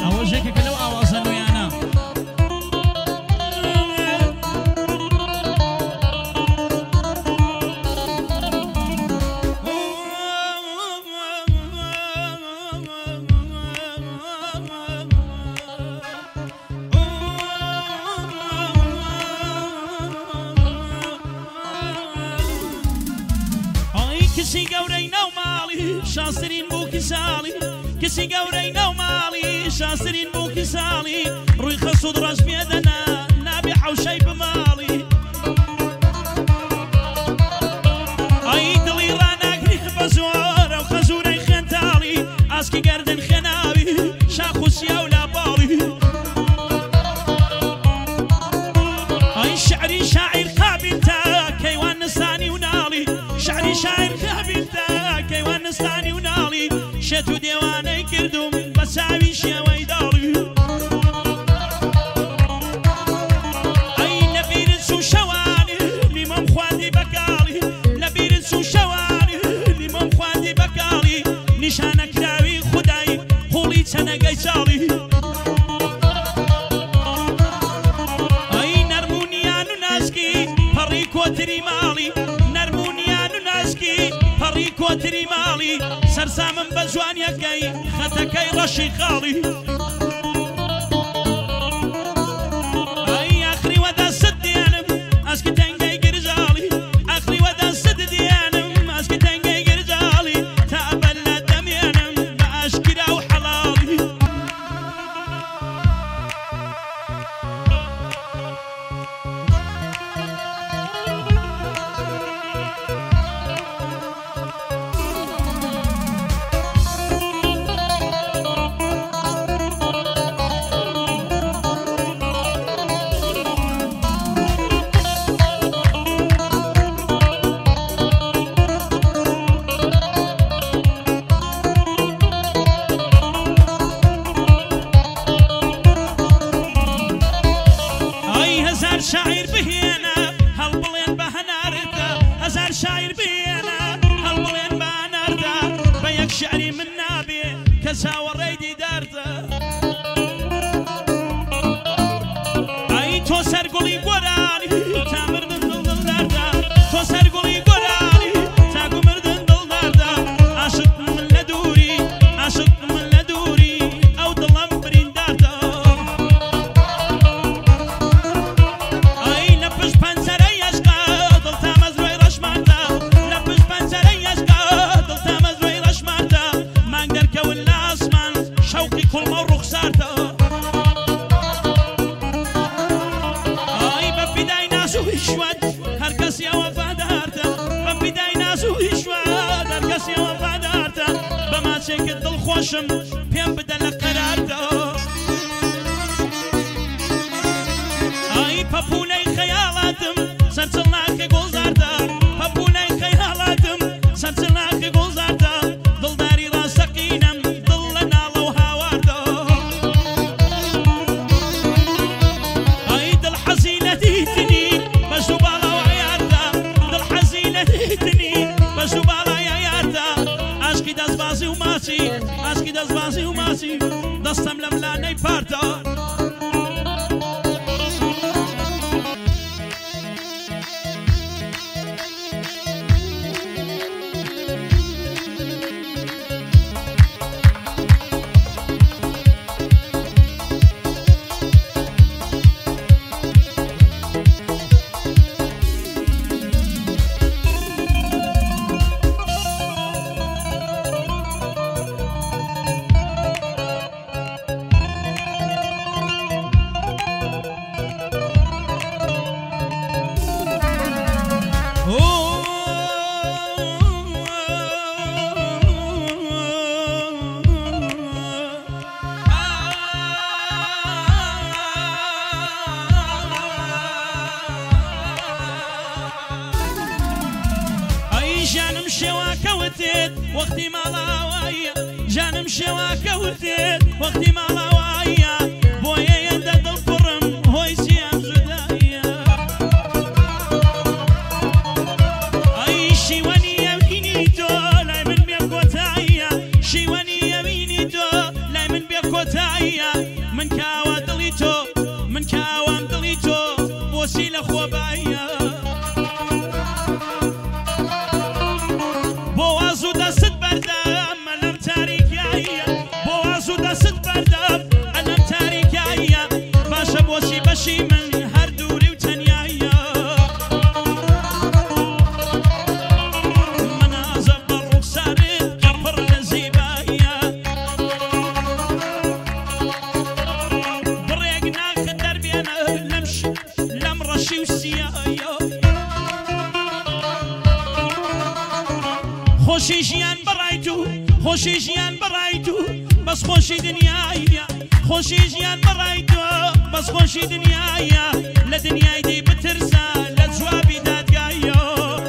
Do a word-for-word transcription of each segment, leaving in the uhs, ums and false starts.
ئەوەژێکێکە لەو ئاوازە نوێیانە کسی گەورەی ناو ماڵی شاسرین بوو کیساڵی کسی گەورەی ناو ماڵی شاسرین بوو کیساڵی ڕووی خەسوود ڕەش پێدەنا نابێ حەوشەی بماڵی ئەی دڵی ڕاناگری بە زۆرە و خەزوورەی خوێنتاڵی ئاسکی گەردن خێناوی شاخ و سیا و لاپاڵی ئەی شعری شاعیر قابلتە کەیوان نستانی و ناڵی شعری شاعر قابلتە کەیوان نستانی و ناڵی شێت و دێوانەی کردوم بە چاوی شێوەی داڵی ئەی لە بیرت چوو شەوانی لیمۆم خواردی بەکاڵی لە بیرت چوو شەوانی لیمۆم خواردی بەکاڵی نیشانەکراوی خودای قوڵی چەنەگەی چاڵی ئەی نەرمونیان و ناسکی پەڕی کۆتری ماڵی نەرمونیان و ناسکی پەڕی کۆتری ماڵی سەرسامم بە جوانیەکەی خەتەکەی ڕەشی خاڵی ئەی ئاخری وەدا سد دیێنم ئەسکی تەنگەی گرژاڵی ئاخری وەدا سد دیێنم ئەسکی تەنگەی گرژاڵی تا ئەبەر لە دەمێنم بە ئاشکرا و حەڵاڵی شاعر بهێنە هەڵبڵێن بە هەناردا هەزار شاعر بهێنە هەڵبڵێن بە هەناردا بە یەک شعری من نابێ کە چاوەڕێی دیداردا ئەی تۆ سەرگوڵی گۆرانی تا مردن دڵداردا تۆ سەرگوڵی گۆرانی تاکو مردن دڵداردا عاشق من لە دووری عاشق من لە دووری ئەو دڵم برینداردا بەماچێکت دڵخۆشم پێم بدە لە قەراردا ئای پەپوولەی خەیاڵاتم سەرچڵ ناکە گۆڵزاردا پەپوولەی خەیاڵاتم سەرچڵ ناکە گۆڵزاردا دڵداری ڕاستەقینەم دڵ لە ناڵە و هاواردا ئای دڵ حەزی لە دیتنی بە زوو باڵەوە یاردا دڵ حەزی لە دیتنی بە زوو باڵای یاردا ئاشکی دەستبازی و ماچی ئاشکی دەستبازی و ماچی دەستەم لە ملانەی پاردا جانم شێواکەوتێت وەختی ماڵاوایە جانم شێواکەوتێت وەختی ماڵاوایە بۆیە ئێندە دڵپڕم هۆی چیام جودایە ئەی شیوەنی ئەمینی تۆ لای من بێ کۆتاییە شیوەنی ئەمینی تۆ لای من بێ کۆتاییە بوازو دست بردم ألم تاریکیه بوازو دست بردم ألم تاریکیه باشە بۆچی بەشی من هەر دووری و تەنیایە منازە بە ڕوخسارت کە پڕ لە زیبایە بڕێک ناکە دەربێنە لەم ڕەشی و سیایە خۆشی ژیان بەڕای تو خۆشی ژیان بەڕای تو بەس خۆشی دنیایە خۆشی ژیان بەڕای تۆ بەس خۆشی دنیایە لە دنیای دی بترسە لە جوابی دادگایە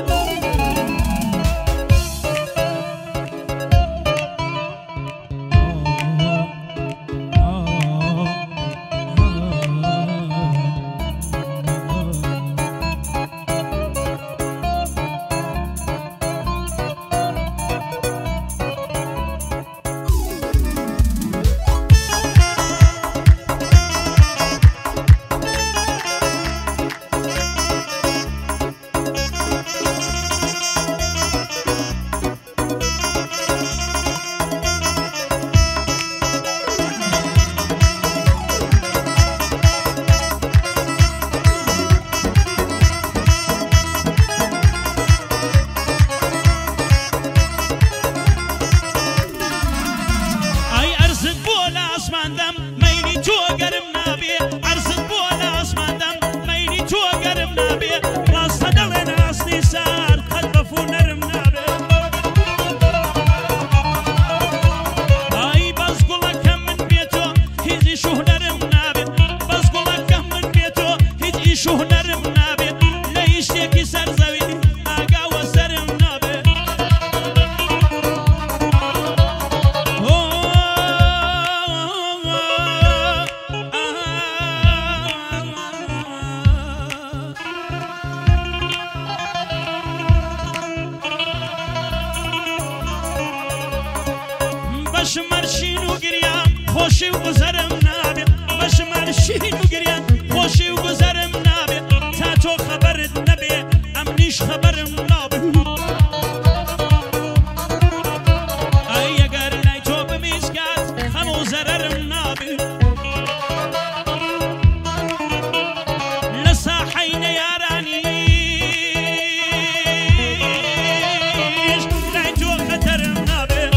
بەشمەرشین و گریان خۆشی و گوزەرم نابێت بەشمەرشین و گریان خۆشی و گوزەرم نابێت تا تۆ خەبەرت نەبێ ئەمنیش خەبەرم نابێت ئەی ئەگەر لای تۆ بمیسکات هەموو زەرەرم نابێت لە ساحەی نەیارانیش لای تۆ خەتەرم نابێت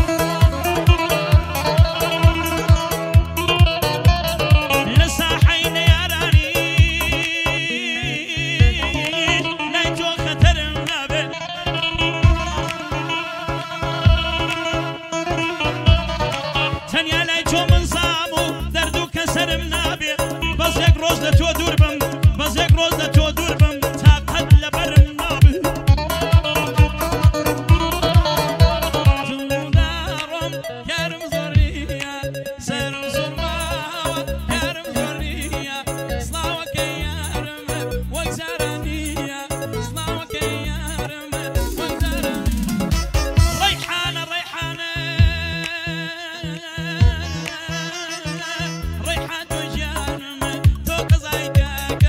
ڕۆژ لە تۆ دوور بم بەس یەک ڕۆژ لە تۆ دوور بم تا قەت لەبەرم نابێت دڵدارم یارم زۆریە سەرم سوورماوە یارم زۆریە سڵاوەکەی یارمە وەک جارانیە سڵاوەکەی یارمە وەک جاران ڕەیحانە ڕەیحانە ڕەیحان تۆ ژیانمە تۆ قەزای کاکە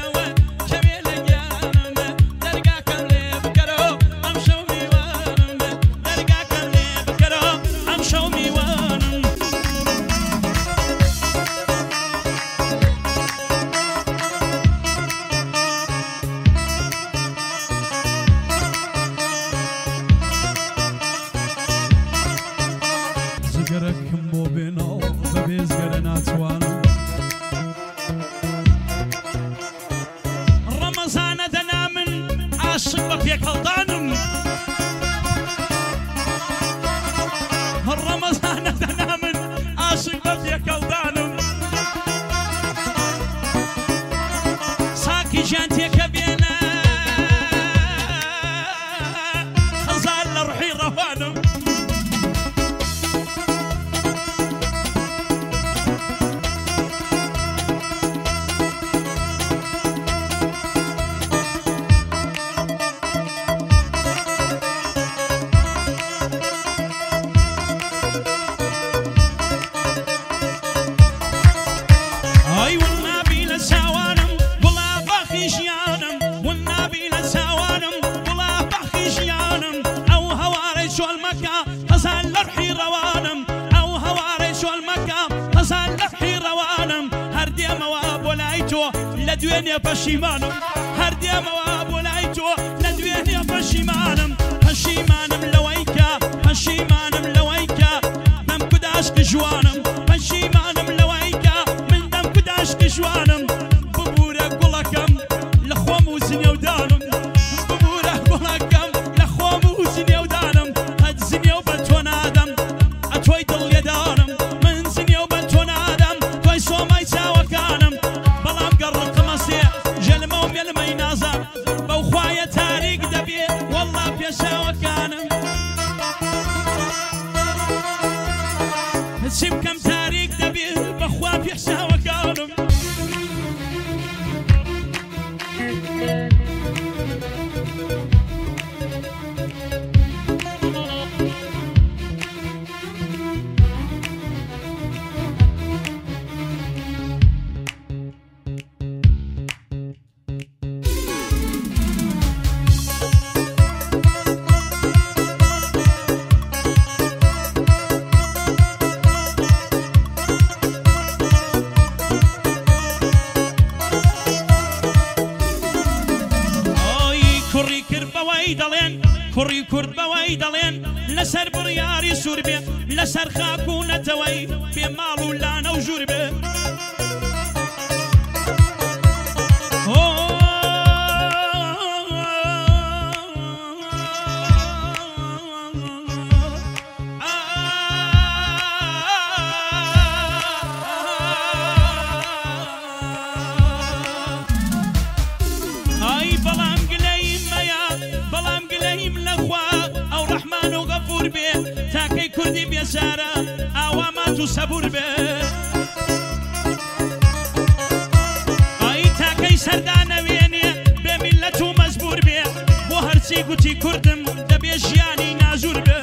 شۆل مەکە هەزان لە ڕحی ڕەوانم ئەو هەوارەی شۆل مەکە هەزان لە ڕحی ڕەوانم هەر دێمەوە بۆ لای تۆ لە دوێنێ پەشیمانم هەر دێمەوە بۆ لای تۆ لە دوێنێ پەشیمانم پەشیمانم لەوەی کە پەشیمانم لەوەی کە دەم کوداشک جوانم پەشیمانم لەوەی کە من دەم کوداشک جوانم ببوورە گوڵەکەم لە خۆم و زنێودانم ببوورە گوڵەکەم لە خۆم و زنێودانم هەت زنێو بە تۆ نادەم ئەتۆی دڵێدانم من زنێو بە تۆ نادەم تۆی سۆمای چاوەکانم بەڵام گەڕقمە سێ ژەلمە و مێلمەی نازان بەو خوایە تاریک دەبێ وەڵڵا پێشاوەکانم هەچی بکەم تاریک دەبێ بەخوا پێشاوەکانم کوڕی کورد بەوەی دەڵێن لەسەر بڕیاری سوور بێ لەسەر خاک و نەتەوەی پێ ماڵ و لانە و ژوور بێ تاکەی کوردی بێزارە ئاوامات و سەبور بێ ئای تاکەی سەردانەوێنێ بێ میلەت و مەزبور بێ بۆ هەرچی گوتی کوردم دەبێ ژیانی ناژور بێ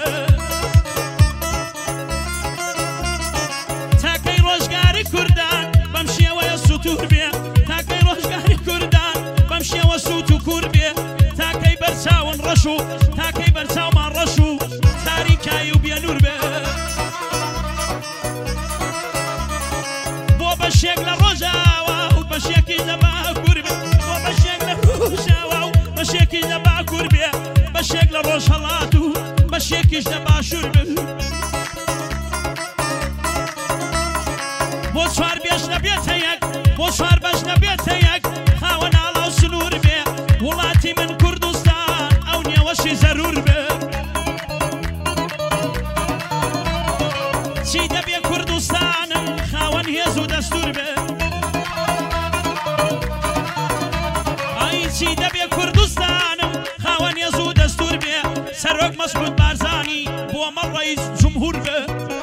تاکەی ڕۆژگاری کوردان بەم شێوەیە سوتور بێ تاکەی ڕۆژگاری کوردان بەم شێوە سووت و کوور بێ تاکەی بەرچاون ڕەش و تاکەی بەرچاومان ڕەش و تاریکایی و بێنور بێ بۆ بەشێک لە ڕۆژاوە و بەشێکی لە باکوور بێ بۆ بەشێک لە ڕۆژاوە و بەشێکی لە باکوور بێ بەشێک لە ڕۆژ هەڵات و بەشێکیش لە باشوور بێ بۆ چوار بێش نەبێتە یەک بۆ چوار بەش نەبێتە یەک خاوە ناڵاو سنوور بێ وڵاتی من کوردستان ئەو نێوەشی زەرور بێ چی دەبێ کوردستانم خاوەن هێز و دەستور بێ ئای چی دەبێ کوردستانم خاوەن هێز و دەستور بێ سەرۆک مەسعود بارزانی بۆ مە ڕەئیس جومهور بێ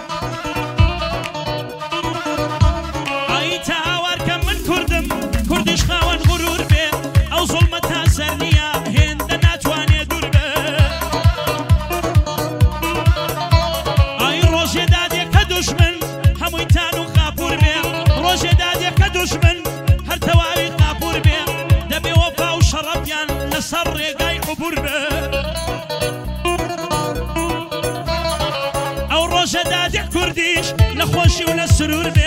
ئای تا هاوارکە من کوردم کوردیش خاوەن غورور بێ ئەو زوڵمە تا سەر نییە هێندە ناتوانێ دوور بێ ئای ڕۆژێ دادێکە دوشمن هەمووی تان و خاپور بێ ڕۆژێ دادێکە دوشمن هەر تەواوی خاپور بێ دەبێ وەفا و شەڕەفیان لەسەر ڕێگای عوبور بێ ئەو ڕۆژە دادێک کوردیش لە خۆشی و لە سرور بێ